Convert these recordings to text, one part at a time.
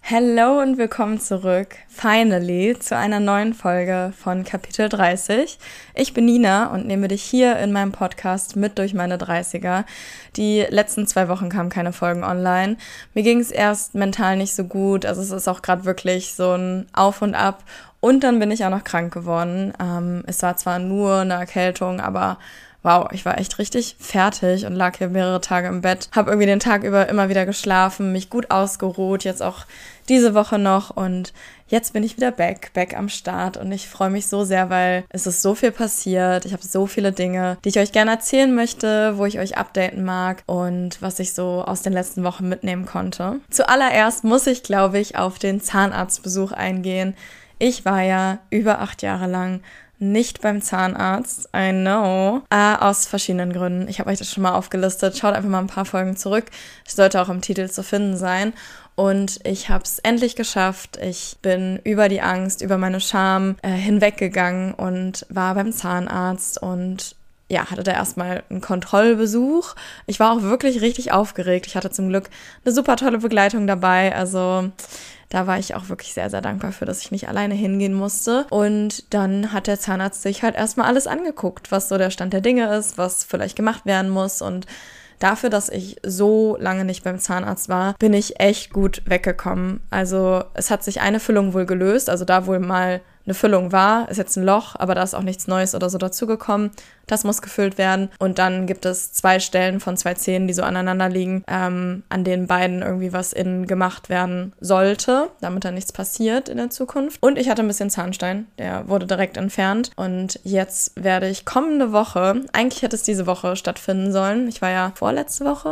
Hello und willkommen zurück, finally, zu einer neuen Folge von Kapitel 30. Ich bin Nina und nehme dich hier in meinem Podcast mit durch meine 30er. Die letzten 2 Wochen kamen keine Folgen online. Mir ging es erst mental nicht so gut, also es ist auch gerade wirklich so ein Auf und Ab. Und dann bin ich auch noch krank geworden. Es war zwar nur eine Erkältung, aber wow, ich war echt richtig fertig und lag hier mehrere Tage im Bett. Habe irgendwie den Tag über immer wieder geschlafen, mich gut ausgeruht, jetzt auch diese Woche noch. Und jetzt bin ich wieder back am Start. Und ich freue mich so sehr, weil es ist so viel passiert. Ich habe so viele Dinge, die ich euch gerne erzählen möchte, wo ich euch updaten mag und was ich so aus den letzten Wochen mitnehmen konnte. Zuallererst muss ich, glaube ich, auf den Zahnarztbesuch eingehen. Ich war ja über 8 Jahre lang nicht beim Zahnarzt, I know, aus verschiedenen Gründen. Ich habe euch das schon mal aufgelistet. Schaut einfach mal ein paar Folgen zurück. Es sollte auch im Titel zu finden sein. Und ich habe es endlich geschafft. Ich bin über die Angst, über meine Scham hinweggegangen und war beim Zahnarzt und ja, hatte da erstmal einen Kontrollbesuch. Ich war auch wirklich richtig aufgeregt. Ich hatte zum Glück eine super tolle Begleitung dabei. Also da war ich auch wirklich sehr, sehr dankbar für, dass ich nicht alleine hingehen musste. Und dann hat der Zahnarzt sich halt erstmal alles angeguckt, was so der Stand der Dinge ist, was vielleicht gemacht werden muss. Und dafür, dass ich so lange nicht beim Zahnarzt war, bin ich echt gut weggekommen. Also es hat sich eine Füllung wohl gelöst, also da wohl mal eine Füllung war, ist jetzt ein Loch, aber da ist auch nichts Neues oder so dazugekommen. Das muss gefüllt werden. Und dann gibt es 2 Stellen von 2 Zähnen, die so aneinander liegen, an denen beiden irgendwie was innen gemacht werden sollte, damit da nichts passiert in der Zukunft. Und ich hatte ein bisschen Zahnstein, der wurde direkt entfernt. Und jetzt werde ich kommende Woche, eigentlich hätte es diese Woche stattfinden sollen. Ich war ja vorletzte Woche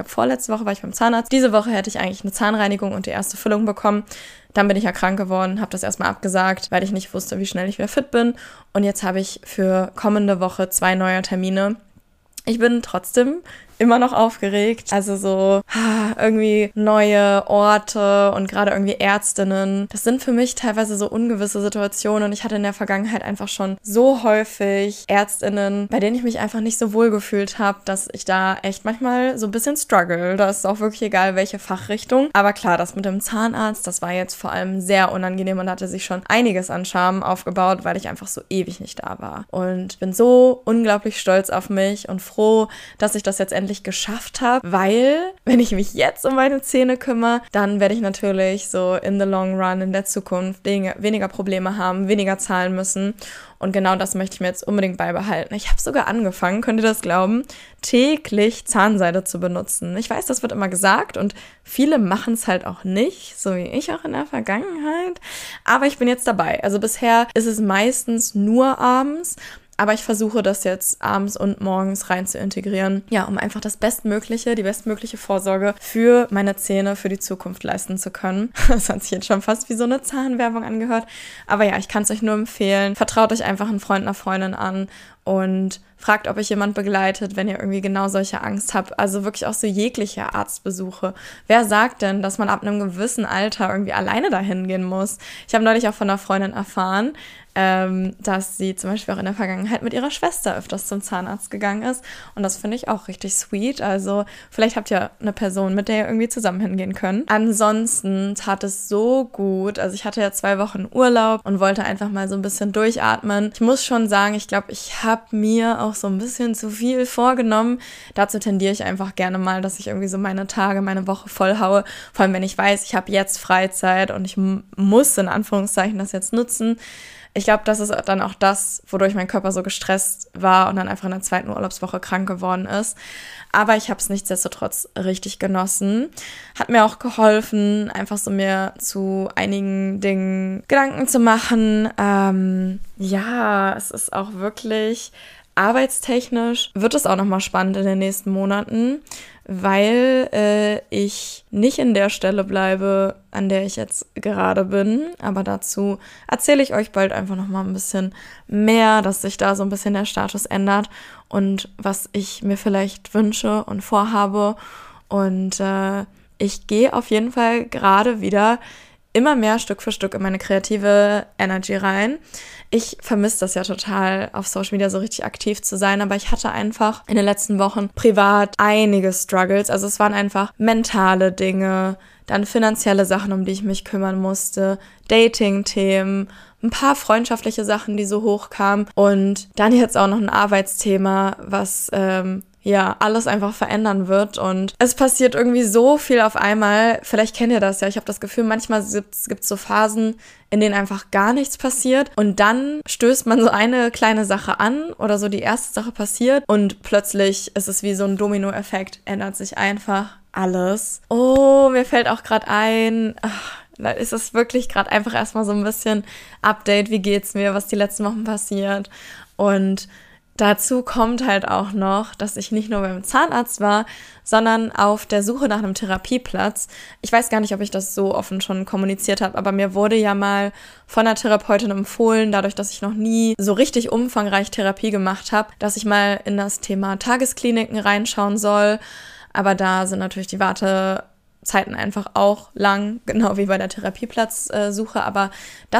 war ich beim Zahnarzt. Diese Woche hätte ich eigentlich eine Zahnreinigung und die erste Füllung bekommen. Dann bin ich ja krank geworden, habe das erstmal abgesagt, weil ich nicht wusste, wie schnell ich wieder fit bin. Und jetzt habe ich für kommende Woche 2 neue Termine. Ich bin trotzdem immer noch aufgeregt. Also so irgendwie neue Orte und gerade irgendwie Ärztinnen. Das sind für mich teilweise so ungewisse Situationen. Und ich hatte in der Vergangenheit einfach schon so häufig Ärztinnen, bei denen ich mich einfach nicht so wohl gefühlt habe, dass ich da echt manchmal so ein bisschen struggle. Da ist auch wirklich egal, welche Fachrichtung. Aber klar, das mit dem Zahnarzt, das war jetzt vor allem sehr unangenehm und hatte sich schon einiges an Scham aufgebaut, weil ich einfach so ewig nicht da war. Und bin so unglaublich stolz auf mich und froh, dass ich das jetzt endlich geschafft habe, weil, wenn ich mich jetzt um meine Zähne kümmere, dann werde ich natürlich so in the long run in der Zukunft weniger Probleme haben, weniger zahlen müssen. Und genau das möchte ich mir jetzt unbedingt beibehalten. Ich habe sogar angefangen, könnt ihr das glauben, täglich Zahnseide zu benutzen. Ich weiß, das wird immer gesagt und viele machen es halt auch nicht, so wie ich auch in der Vergangenheit. Aber ich bin jetzt dabei. Also bisher ist es meistens nur abends. Aber ich versuche das jetzt abends und morgens rein zu integrieren, ja, um einfach die bestmögliche Vorsorge für meine Zähne, für die Zukunft leisten zu können. Das hat sich jetzt schon fast wie so eine Zahnwerbung angehört. Aber ja, ich kann es euch nur empfehlen. Vertraut euch einfach einen Freund, einer Freundin an und fragt, ob euch jemand begleitet, wenn ihr irgendwie genau solche Angst habt. Also wirklich auch so jegliche Arztbesuche. Wer sagt denn, dass man ab einem gewissen Alter irgendwie alleine dahin gehen muss? Ich habe neulich auch von einer Freundin erfahren, dass sie zum Beispiel auch in der Vergangenheit mit ihrer Schwester öfters zum Zahnarzt gegangen ist. Und das finde ich auch richtig sweet. Also vielleicht habt ihr eine Person, mit der ihr irgendwie zusammen hingehen könnt. Ansonsten tat es so gut. Also ich hatte ja 2 Wochen Urlaub und wollte einfach mal so ein bisschen durchatmen. Ich muss schon sagen, ich glaube, ich habe mir auch so ein bisschen zu viel vorgenommen. Dazu tendiere ich einfach gerne mal, dass ich irgendwie so meine Tage, meine Woche voll haue. Vor allem, wenn ich weiß, ich habe jetzt Freizeit und ich muss in Anführungszeichen das jetzt nutzen. Ich glaube, das ist dann auch das, wodurch mein Körper so gestresst war und dann einfach in der 2. Urlaubswoche krank geworden ist. Aber ich habe es nichtsdestotrotz richtig genossen. Hat mir auch geholfen, einfach so mir zu einigen Dingen Gedanken zu machen. Ja, es ist auch wirklich arbeitstechnisch, wird es auch nochmal spannend in den nächsten Monaten, weil ich nicht in der Stelle bleibe, an der ich jetzt gerade bin. Aber dazu erzähle ich euch bald einfach nochmal ein bisschen mehr, dass sich da so ein bisschen der Status ändert und was ich mir vielleicht wünsche und vorhabe. Und ich gehe auf jeden Fall gerade wieder immer mehr Stück für Stück in meine kreative Energy rein. Ich vermisse das ja total, auf Social Media so richtig aktiv zu sein, aber ich hatte einfach in den letzten Wochen privat einige Struggles. Also es waren einfach mentale Dinge, dann finanzielle Sachen, um die ich mich kümmern musste, Dating-Themen, ein paar freundschaftliche Sachen, die so hochkamen und dann jetzt auch noch ein Arbeitsthema, was alles einfach verändern wird und es passiert irgendwie so viel auf einmal. Vielleicht kennt ihr das ja, ich habe das Gefühl, manchmal gibt's so Phasen, in denen einfach gar nichts passiert und dann stößt man so eine kleine Sache an oder so die erste Sache passiert und plötzlich ist es wie so ein Dominoeffekt, ändert sich einfach alles. Oh, mir fällt auch gerade ein, da ist es wirklich gerade einfach erstmal so ein bisschen Update, wie geht's mir, was die letzten Wochen passiert und dazu kommt halt auch noch, dass ich nicht nur beim Zahnarzt war, sondern auf der Suche nach einem Therapieplatz. Ich weiß gar nicht, ob ich das so offen schon kommuniziert habe, aber mir wurde ja mal von einer Therapeutin empfohlen, dadurch, dass ich noch nie so richtig umfangreich Therapie gemacht habe, dass ich mal in das Thema Tageskliniken reinschauen soll. Aber da sind natürlich die Wartezeiten einfach auch lang, genau wie bei der Therapieplatzsuche. Aber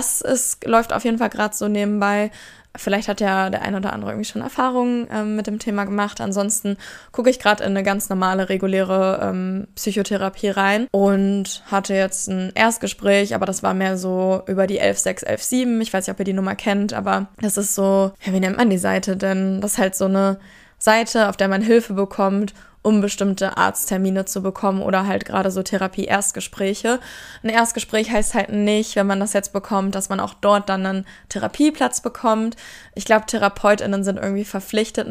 läuft auf jeden Fall gerade so nebenbei. Vielleicht hat ja der ein oder andere irgendwie schon Erfahrungen mit dem Thema gemacht. Ansonsten gucke ich gerade in eine ganz normale, reguläre Psychotherapie rein und hatte jetzt ein Erstgespräch, aber das war mehr so über die 116, 117. Ich weiß nicht, ob ihr die Nummer kennt, aber das ist so, ja, wie nennt man die Seite denn? Das ist halt so eine Seite, auf der man Hilfe bekommt, um bestimmte Arzttermine zu bekommen oder halt gerade so Therapie-Erstgespräche. Ein Erstgespräch heißt halt nicht, wenn man das jetzt bekommt, dass man auch dort dann einen Therapieplatz bekommt. Ich glaube, TherapeutInnen sind irgendwie verpflichtet,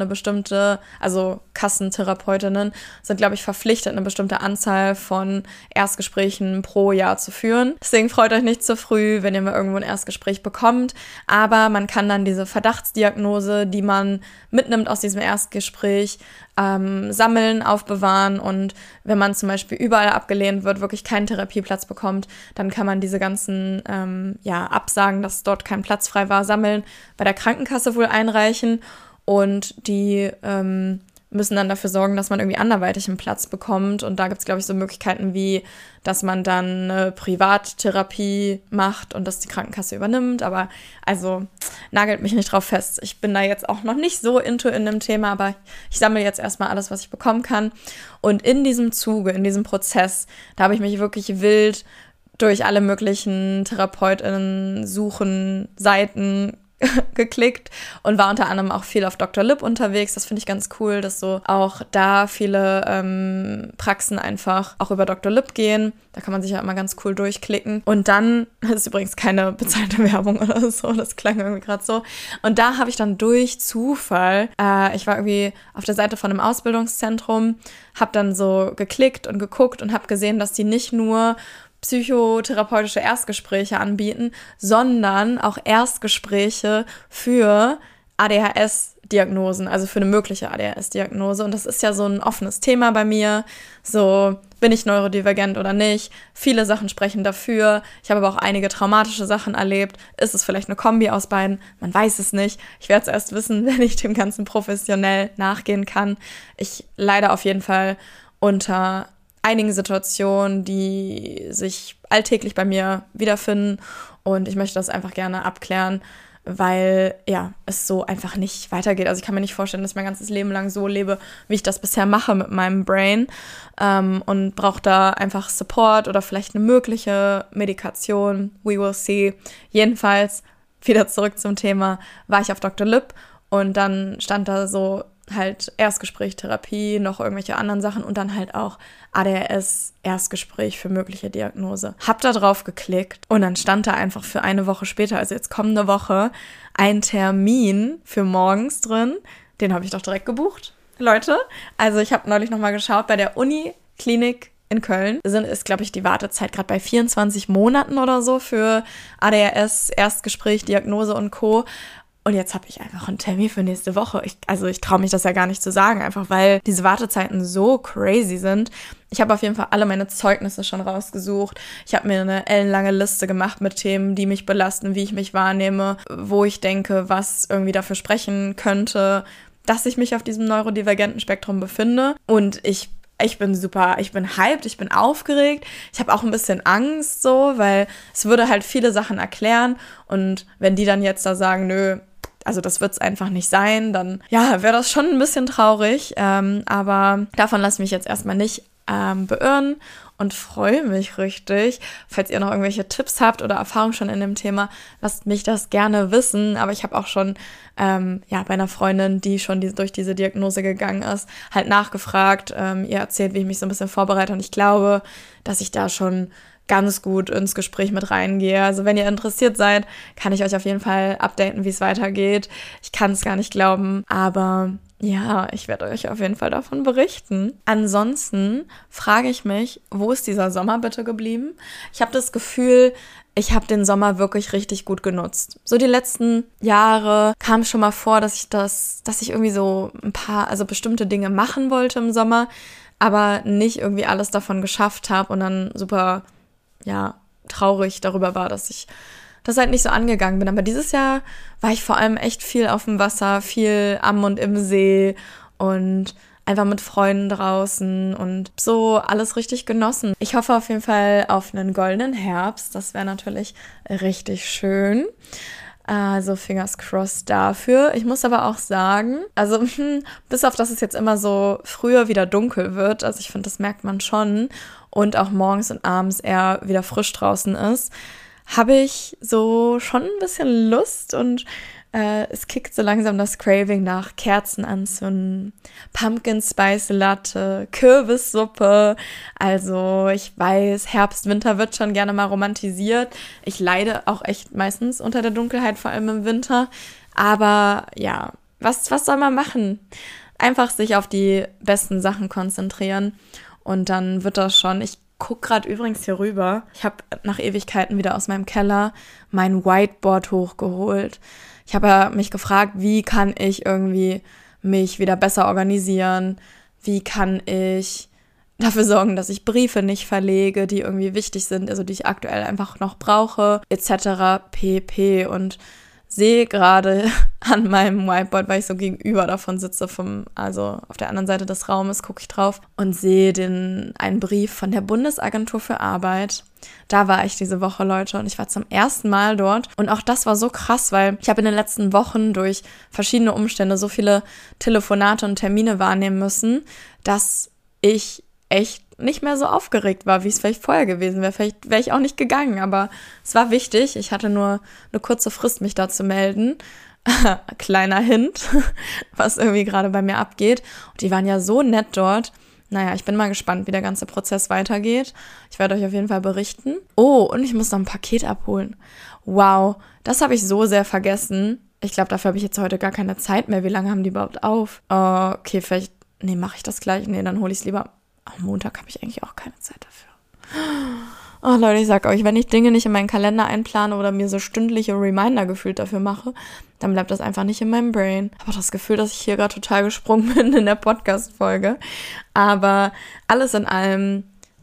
also Kassentherapeutinnen sind, glaube ich, verpflichtet, eine bestimmte Anzahl von Erstgesprächen pro Jahr zu führen. Deswegen freut euch nicht zu früh, wenn ihr mal irgendwo ein Erstgespräch bekommt. Aber man kann dann diese Verdachtsdiagnose, die man mitnimmt aus diesem Erstgespräch, sammeln, aufbewahren und wenn man zum Beispiel überall abgelehnt wird, wirklich keinen Therapieplatz bekommt, dann kann man diese ganzen Absagen, dass dort kein Platz frei war, sammeln, bei der Krankenkasse wohl einreichen und die müssen dann dafür sorgen, dass man irgendwie anderweitig einen Platz bekommt und da gibt es, glaube ich, so Möglichkeiten wie, dass man dann eine Privattherapie macht und das die Krankenkasse übernimmt, aber also nagelt mich nicht drauf fest. Ich bin da jetzt auch noch nicht so in dem Thema, aber ich sammle jetzt erstmal alles, was ich bekommen kann und in diesem Zuge, in diesem Prozess, da habe ich mich wirklich wild durch alle möglichen TherapeutInnen suchen, Seiten geklickt und war unter anderem auch viel auf Dr. Lipp unterwegs. Das finde ich ganz cool, dass so auch da viele Praxen einfach auch über Dr. Lipp gehen. Da kann man sich ja immer ganz cool durchklicken. Und dann, das ist übrigens keine bezahlte Werbung oder so, das klang irgendwie gerade so. Und da habe ich dann durch Zufall, ich war irgendwie auf der Seite von einem Ausbildungszentrum, habe dann so geklickt und geguckt und habe gesehen, dass die nicht nur psychotherapeutische Erstgespräche anbieten, sondern auch Erstgespräche für ADHS-Diagnosen, also für eine mögliche ADHS-Diagnose. Und das ist ja so ein offenes Thema bei mir. So, bin ich neurodivergent oder nicht? Viele Sachen sprechen dafür. Ich habe aber auch einige traumatische Sachen erlebt. Ist es vielleicht eine Kombi aus beiden? Man weiß es nicht. Ich werde es erst wissen, wenn ich dem Ganzen professionell nachgehen kann. Ich leide auf jeden Fall unter einigen Situationen, die sich alltäglich bei mir wiederfinden und ich möchte das einfach gerne abklären, weil ja, es so einfach nicht weitergeht. Also ich kann mir nicht vorstellen, dass ich mein ganzes Leben lang so lebe, wie ich das bisher mache mit meinem Brain und brauche da einfach Support oder vielleicht eine mögliche Medikation. We will see. Jedenfalls, wieder zurück zum Thema, war ich auf Dr. Lipp und dann stand da so halt Erstgespräch, Therapie, noch irgendwelche anderen Sachen und dann halt auch ADHS, Erstgespräch für mögliche Diagnose. Hab da drauf geklickt und dann stand da einfach für eine Woche später, also jetzt kommende Woche, ein Termin für morgens drin. Den habe ich doch direkt gebucht, Leute. Also ich habe neulich nochmal geschaut, bei der Uniklinik in Köln ist, glaube ich, die Wartezeit gerade bei 24 Monaten oder so für ADHS, Erstgespräch, Diagnose und Co. Und jetzt habe ich einfach einen Termin für nächste Woche. Ich traue mich das ja gar nicht zu sagen, einfach weil diese Wartezeiten so crazy sind. Ich habe auf jeden Fall alle meine Zeugnisse schon rausgesucht. Ich habe mir eine ellenlange Liste gemacht mit Themen, die mich belasten, wie ich mich wahrnehme, wo ich denke, was irgendwie dafür sprechen könnte, dass ich mich auf diesem neurodivergenten Spektrum befinde. Und ich bin super, ich bin hyped, ich bin aufgeregt. Ich habe auch ein bisschen Angst so, weil es würde halt viele Sachen erklären. Und wenn die dann jetzt da sagen, nö, also das wird es einfach nicht sein, dann ja, wäre das schon ein bisschen traurig. Aber davon lasse ich mich jetzt erstmal nicht beirren und freue mich richtig. Falls ihr noch irgendwelche Tipps habt oder Erfahrungen schon in dem Thema, lasst mich das gerne wissen. Aber ich habe auch schon bei einer Freundin, die schon durch diese Diagnose gegangen ist, halt nachgefragt, ihr erzählt, wie ich mich so ein bisschen vorbereite. Und ich glaube, dass ich da schon ganz gut ins Gespräch mit reingehe. Also wenn ihr interessiert seid, kann ich euch auf jeden Fall updaten, wie es weitergeht. Ich kann es gar nicht glauben, aber ja, ich werde euch auf jeden Fall davon berichten. Ansonsten frage ich mich, wo ist dieser Sommer bitte geblieben? Ich habe das Gefühl, ich habe den Sommer wirklich richtig gut genutzt. So die letzten Jahre kam es schon mal vor, dass ich irgendwie so bestimmte Dinge machen wollte im Sommer, aber nicht irgendwie alles davon geschafft habe und dann super, traurig darüber war, dass ich das halt nicht so angegangen bin. Aber dieses Jahr war ich vor allem echt viel auf dem Wasser, viel am und im See und einfach mit Freunden draußen und so alles richtig genossen. Ich hoffe auf jeden Fall auf einen goldenen Herbst. Das wäre natürlich richtig schön. Also fingers crossed dafür. Ich muss aber auch sagen, also bis auf, dass es jetzt immer so früher wieder dunkel wird, also ich finde, das merkt man schon und auch morgens und abends eher wieder frisch draußen ist, habe ich so schon ein bisschen Lust und es kickt so langsam das Craving nach Kerzen anzünden, Pumpkin Spice Latte, Kürbissuppe. Also ich weiß, Herbst, Winter wird schon gerne mal romantisiert. Ich leide auch echt meistens unter der Dunkelheit, vor allem im Winter. Aber ja, was soll man machen? Einfach sich auf die besten Sachen konzentrieren und dann wird das schon. Ich guck gerade übrigens hier rüber. Ich habe nach Ewigkeiten wieder aus meinem Keller mein Whiteboard hochgeholt. Ich habe mich gefragt, wie kann ich irgendwie mich wieder besser organisieren? Wie kann ich dafür sorgen, dass ich Briefe nicht verlege, die irgendwie wichtig sind, also die ich aktuell einfach noch brauche, etc. pp. Und sehe gerade an meinem Whiteboard, weil ich so gegenüber davon sitze, also auf der anderen Seite des Raumes gucke ich drauf und sehe einen Brief von der Bundesagentur für Arbeit. Da war ich diese Woche, Leute, und ich war zum ersten Mal dort. Und auch das war so krass, weil ich habe in den letzten Wochen durch verschiedene Umstände so viele Telefonate und Termine wahrnehmen müssen, dass ich echt nicht mehr so aufgeregt war, wie es vielleicht vorher gewesen wäre. Vielleicht wäre ich auch nicht gegangen, aber es war wichtig. Ich hatte nur eine kurze Frist, mich da zu melden. Kleiner Hint, was irgendwie gerade bei mir abgeht. Und die waren ja so nett dort. Naja, ich bin mal gespannt, wie der ganze Prozess weitergeht. Ich werde euch auf jeden Fall berichten. Oh, und ich muss noch ein Paket abholen. Wow, das habe ich so sehr vergessen. Ich glaube, dafür habe ich jetzt heute gar keine Zeit mehr. Wie lange haben die überhaupt auf? Okay, vielleicht, mache ich das gleich. Dann hole ich es lieber. Am Montag habe ich eigentlich auch keine Zeit dafür. Oh Leute, ich sag euch, wenn ich Dinge nicht in meinen Kalender einplane oder mir so stündliche Reminder gefühlt dafür mache, dann bleibt das einfach nicht in meinem Brain. Ich habe auch das Gefühl, dass ich hier gerade total gesprungen bin in der Podcast-Folge. Aber alles in allem,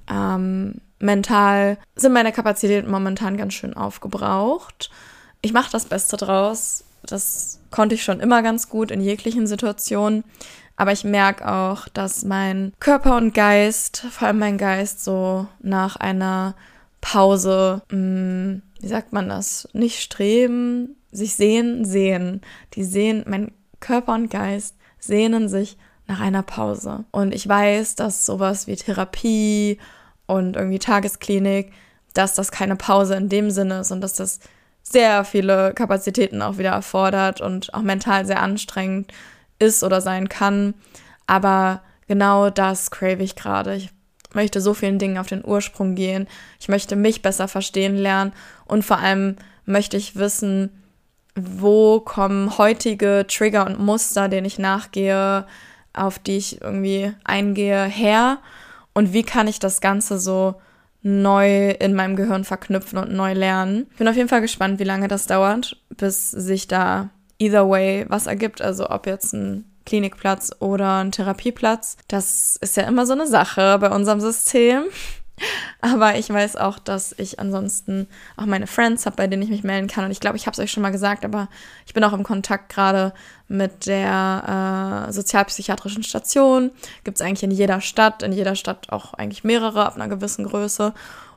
mental sind meine Kapazitäten momentan ganz schön aufgebraucht. Ich mache das Beste draus. Das konnte ich schon immer ganz gut in jeglichen Situationen. Aber ich merke auch, dass mein Körper und Geist, vor allem mein Geist, so nach einer Pause, wie sagt man das, nicht streben, sich sehen. Mein Körper und Geist sehnen sich nach einer Pause. Und ich weiß, dass sowas wie Therapie und irgendwie Tagesklinik, dass das keine Pause in dem Sinne ist und dass das sehr viele Kapazitäten auch wieder erfordert und auch mental sehr anstrengend ist oder sein kann, aber genau das crave ich gerade. Ich möchte so vielen Dingen auf den Ursprung gehen. Ich möchte mich besser verstehen lernen und vor allem möchte ich wissen, wo kommen heutige Trigger und Muster, denen ich nachgehe, auf die ich irgendwie eingehe, her und wie kann ich das Ganze so neu in meinem Gehirn verknüpfen und neu lernen. Ich bin auf jeden Fall gespannt, wie lange das dauert, bis sich da either way was ergibt, also ob jetzt ein Klinikplatz oder ein Therapieplatz. Das ist ja immer so eine Sache bei unserem System. Aber ich weiß auch, dass ich ansonsten auch meine Friends habe, bei denen ich mich melden kann. Und ich glaube, ich habe es euch schon mal gesagt, aber ich bin auch im Kontakt gerade mit der sozialpsychiatrischen Station. Gibt es eigentlich in jeder Stadt auch eigentlich mehrere ab einer gewissen Größe.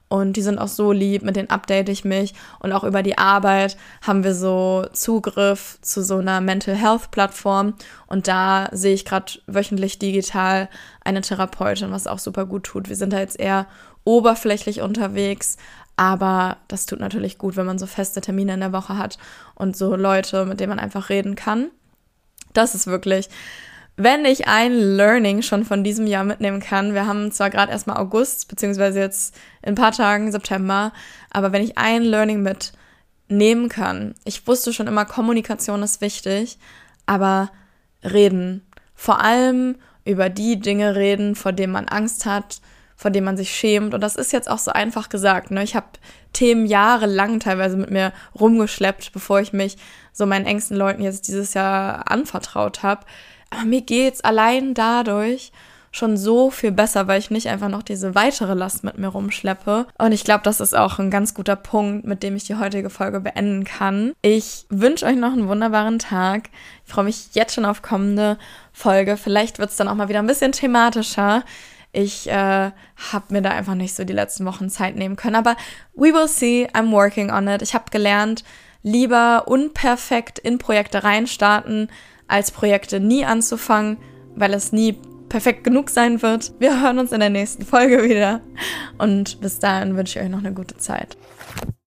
und die sind auch so lieb, mit denen update ich mich und auch über die Arbeit haben wir so Zugriff zu so einer Mental Health Plattform und da sehe ich gerade wöchentlich digital eine Therapeutin, was auch super gut tut. Wir sind da jetzt eher oberflächlich unterwegs, aber das tut natürlich gut, wenn man so feste Termine in der Woche hat und so Leute, mit denen man einfach reden kann. Das ist wirklich, wenn ich ein Learning schon von diesem Jahr mitnehmen kann, wir haben zwar gerade erstmal August, beziehungsweise jetzt in ein paar Tagen September, aber wenn ich ein Learning mitnehmen kann, ich wusste schon immer, Kommunikation ist wichtig, aber reden, vor allem über die Dinge reden, vor denen man Angst hat, vor denen man sich schämt. Und das ist jetzt auch so einfach gesagt, ne? Ich habe Themen jahrelang teilweise mit mir rumgeschleppt, bevor ich mich so meinen engsten Leuten jetzt dieses Jahr anvertraut habe. Aber mir geht's allein dadurch schon so viel besser, weil ich nicht einfach noch diese weitere Last mit mir rumschleppe. Und ich glaube, das ist auch ein ganz guter Punkt, mit dem ich die heutige Folge beenden kann. Ich wünsche euch noch einen wunderbaren Tag. Ich freue mich jetzt schon auf kommende Folge. Vielleicht wird es dann auch mal wieder ein bisschen thematischer. Ich habe mir da einfach nicht so die letzten Wochen Zeit nehmen können. Aber we will see, I'm working on it. Ich habe gelernt, lieber unperfekt in Projekte reinstarten, als Projekte nie anzufangen, weil es nie perfekt genug sein wird. Wir hören uns in der nächsten Folge wieder und bis dahin wünsche ich euch noch eine gute Zeit.